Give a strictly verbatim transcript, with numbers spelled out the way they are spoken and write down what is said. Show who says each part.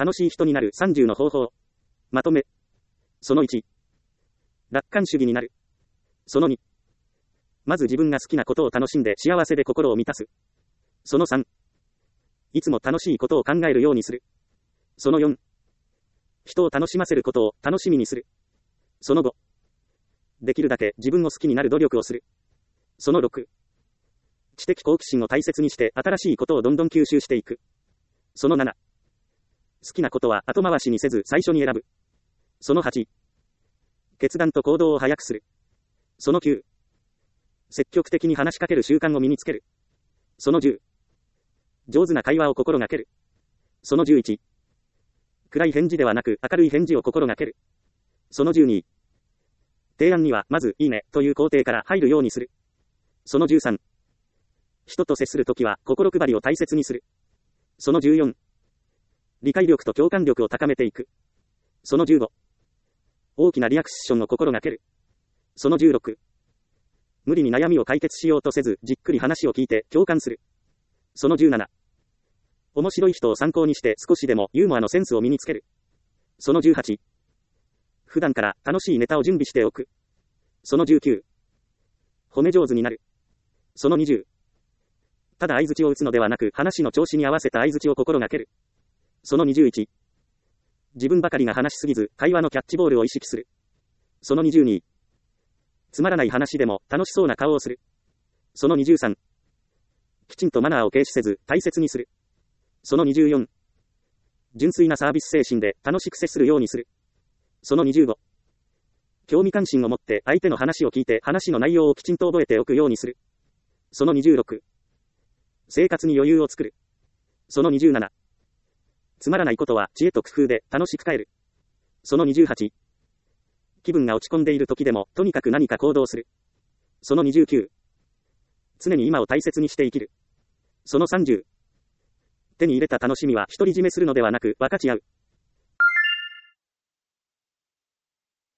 Speaker 1: 楽しい人になるさんじゅうの方法。まとめ。そのいち。楽観主義になる。そのに。まず自分が好きなことを楽しんで幸せで心を満たす。そのさん。いつも楽しいことを考えるようにする。そのよん。人を楽しませることを楽しみにする。そのご。できるだけ自分を好きになる努力をする。そのろく。知的好奇心を大切にして新しいことをどんどん吸収していく。そのなな。好きなことは後回しにせず最初に選ぶ。そのはち。決断と行動を早くする。そのきゅう。積極的に話しかける習慣を身につける。そのじゅう。上手な会話を心がける。そのじゅういち。暗い返事ではなく明るい返事を心がける。そのじゅうに。提案にはまずいいねという肯定から入るようにする。そのじゅうさん。人と接するときは心配りを大切にする。そのじゅうよん。理解力と共感力を高めていく。そのじゅうご。大きなリアクションを心がける。そのじゅうろく。無理に悩みを解決しようとせずじっくり話を聞いて共感する。そのじゅうなな。面白い人を参考にして少しでもユーモアのセンスを身につける。そのじゅうはち。普段から楽しいネタを準備しておく。そのじゅうきゅう。褒め上手になる。そのにじゅう。ただ相槌を打つのではなく話の調子に合わせた相槌を心がける。そのにじゅういち。自分ばかりが話しすぎず会話のキャッチボールを意識する。そのにじゅうに。つまらない話でも楽しそうな顔をする。そのにじゅうさん。きちんとマナーを軽視せず大切にする。そのにじゅうよん。純粋なサービス精神で楽しく接するようにする。そのにじゅうご。興味関心を持って相手の話を聞いて話の内容をきちんと覚えておくようにする。そのにじゅうろく。生活に余裕を作る。そのにじゅうなな。つまらないことは知恵と工夫で楽しく変える。そのにじゅうはち。気分が落ち込んでいる時でもとにかく何か行動する。そのにじゅうきゅう。常に今を大切にして生きる。そのさんじゅう。手に入れた楽しみは独り占めするのではなく分かち合う。